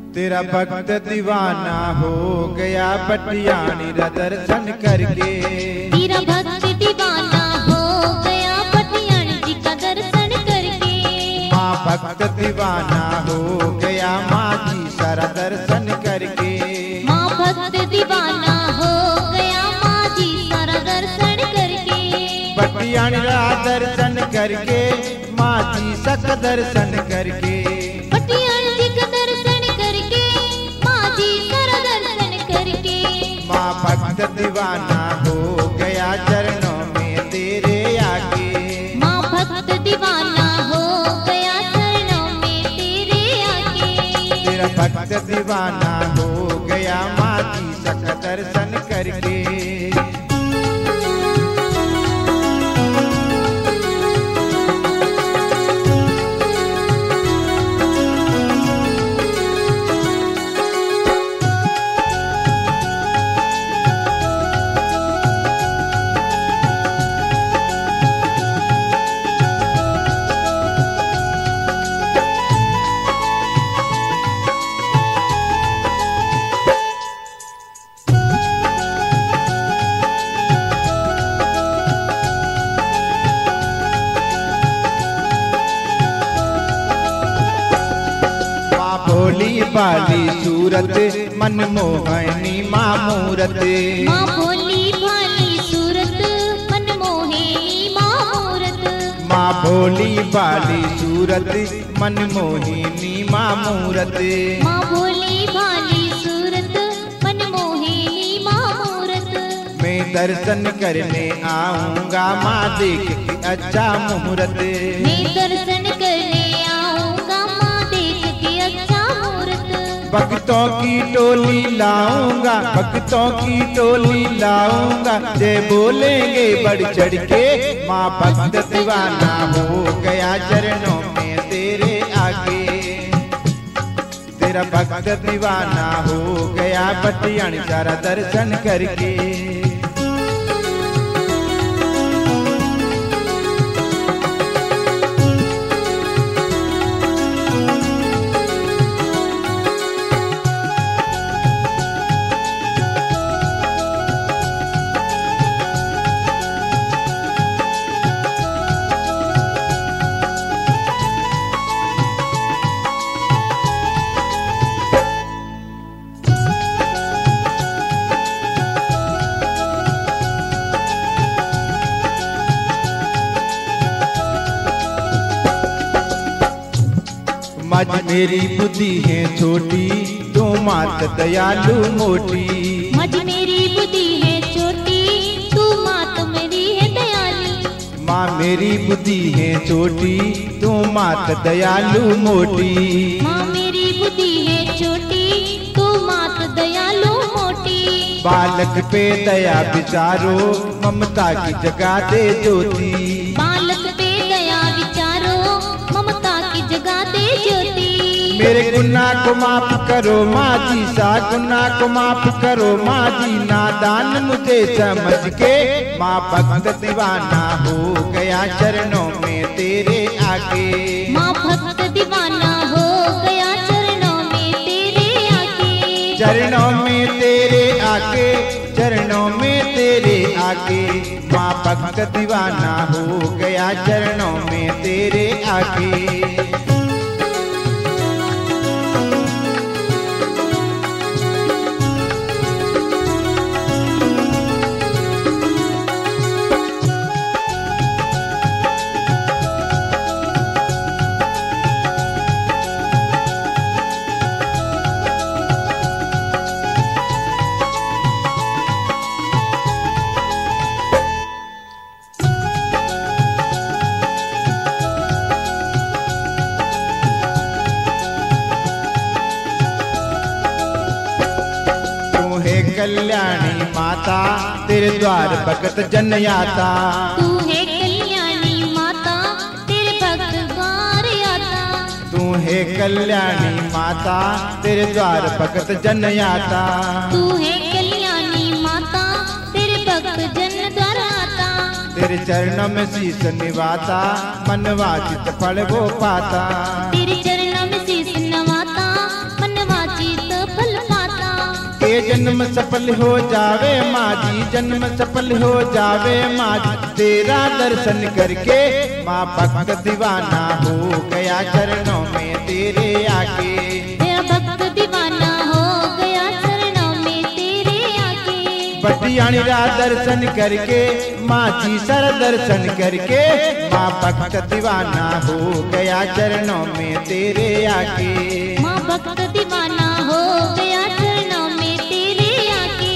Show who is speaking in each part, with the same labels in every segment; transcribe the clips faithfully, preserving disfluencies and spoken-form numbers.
Speaker 1: तेरा भक्त दीवाना हो गया पटियानी रा दर्शन करके।
Speaker 2: तेरा भक्त दीवाना हो गया पटियानी जी का दर्शन करके।
Speaker 1: माँ भक्त दीवाना हो गया माँ जी सारा दर्शन करके।
Speaker 2: माँ भक्त दीवाना हो गया माँ जी सारा दर्शन करके।
Speaker 1: पटियानी रा दर्शन करके माँ जी सक दर्शन करके।
Speaker 2: पटियानी जी का दर्शन करके माँ जी सारा दर्शन करके।
Speaker 1: माँ भक्त दीवाना हो गया चरणों में तेरे आगे।
Speaker 2: माँ भक्त दीवाना हो गया चरणों में तेरे आगे।
Speaker 1: तेरा भक्त दीवाना हो गया माँ जी सक दर्शन करके। भोली भाली सूरत मनमोहनी माँ मूरत।
Speaker 2: माँ भोली भाली सूरत मनमोहिनी माँ मूरत।
Speaker 1: माँ भोली भाली सूरत मनमोहिनी माँ मूरत।
Speaker 2: माँ भोली भाली सूरत मनमोहिनी माँ मूरत।
Speaker 1: मैं दर्शन करने आऊँगा माँ देख के अच्छा मुहूर्त।
Speaker 2: मैं दर्शन करने आऊँगा माँ देख के अच्छा मुहूर्त।
Speaker 1: भक्तों की टोली लाऊंगा भक्तों की टोली लाऊंगा जय बोलेंगे बढ़ चढ़ के। माँ भक्त दीवाना हो गया चरणों में तेरे आगे। तेरा भक्त दीवाना हो गया पटियानी सारा दर्शन करके। मज मेरी बुद्धि है छोटी तू मात दयालु मोटी।
Speaker 2: मज मेरी बुद्धि है छोटी तू मात मेरी है दयालु।
Speaker 1: माँ मेरी बुद्धि है छोटी तू मात दयालु मोटी।
Speaker 2: माँ मेरी बुद्धि है छोटी तू मात दयालु मोटी।
Speaker 1: बालक पे दया विचारो ममता की जगा दे ज्योति।
Speaker 2: बालक पे दया विचारो ममता की जगा दे ज्योति।
Speaker 1: मेरे गुनाह को माफ करो माँ जी सा गुनाह को माफ करो माँ जी नादान मुझे समझ के। माँ भक्त दीवाना हो गया चरणों में तेरे आगे।
Speaker 2: माँ भक्त दीवाना हो गया चरणों में तेरे आगे।
Speaker 1: चरणों में तेरे आगे चरणों में तेरे आगे। माँ भक्त दीवाना हो गया चरणों में तेरे आगे। कल्याणी माता तेरे द्वार भगत जन आता।
Speaker 2: तू है कल्याणी माता तेरे भक्त द्वार आता।
Speaker 1: तू है कल्याणी माता तेरे द्वार भगत जन आता।
Speaker 2: तू है कल्याणी माता तेरे भक्त जन द्वार आता।
Speaker 1: तेरे चरणों में शीश निवाता मनवांचित फल वो पाता।
Speaker 2: तेरे चरणों में शीश नवाता मनवांचित
Speaker 1: जन्म सफल हो जावे माँ जी, जन्म सफल हो जावे माँ जी, तेरा दर्शन करके माँ भक्त दीवाना हो गया चरणों में तेरे आके।
Speaker 2: तेरा भक्त दीवाना हो गया चरणों में तेरे आके।
Speaker 1: पटियाणी रा दर्शन करके माँ जी सर दर्शन करके माँ भक्त दीवाना हो गया चरणों में तेरे आके।
Speaker 2: माँ भक्त दीवाना हो गया चरणों में तेरे आके।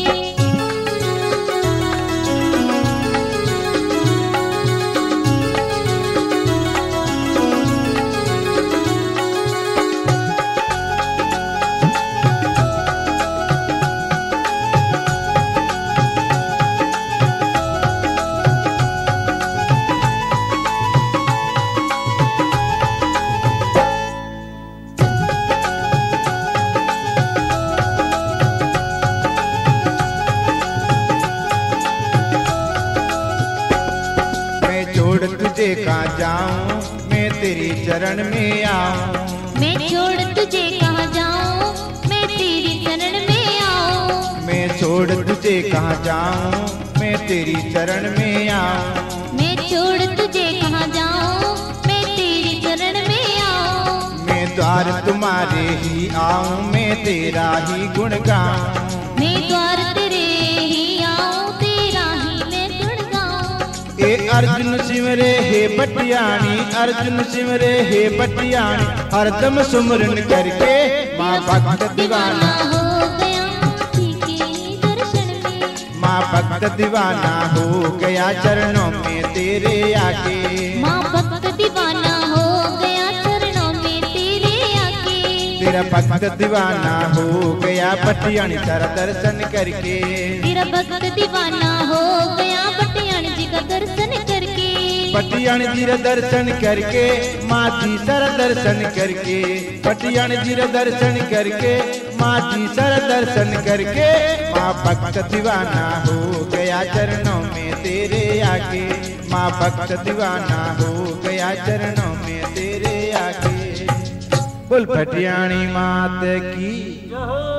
Speaker 1: तुझे कहाँ जाऊं मैं तेरी चरण में आऊं।
Speaker 2: मैं छोड़ तुझे कहाँ जाऊं मैं तेरी चरण में आऊं।
Speaker 1: मैं छोड़ तुझे कहाँ जाऊं मैं तेरी चरण में आऊं।
Speaker 2: मैं छोड़ तुझे कहाँ जाऊं मैं तेरी चरण में आऊं।
Speaker 1: मैं द्वार तुम्हारे ही आऊं मैं तेरा ही गुण गाऊं।
Speaker 2: मैं द्वार तेरे ही आऊं तेरा ही मैं गुण गाऊं।
Speaker 1: ए अर्जुन सिमरे हे पटियाणी, अर्जुन सिमरे हे पटियाणी, हरदम सुमरन करके माँ भक्त दीवाना
Speaker 2: हो गया जी के दर्शन में।
Speaker 1: माँ भक्त दीवाना हो गया चरणों में तेरे आके।
Speaker 2: माँ भक्त दीवाना हो गया चरणों में तेरे आके।
Speaker 1: तेरा भक्त दीवाना हो गया पटियाणी तेरा दर्शन करके।
Speaker 2: तेरा भक्त दीवाना हो गया पटियाणी जी का दर्शन करके।
Speaker 1: पटियाणी जी रा दर्शन करके माँ जी सर दर्शन करके। पटियाणी जी रा दर्शन करके माँ जी सर दर्शन करके माँ भक्त दीवाना हो गया चरणों में तेरे आके। माँ भक्त दीवाना हो गया चरणों में तेरे आके। बोल पटियाणी मात की।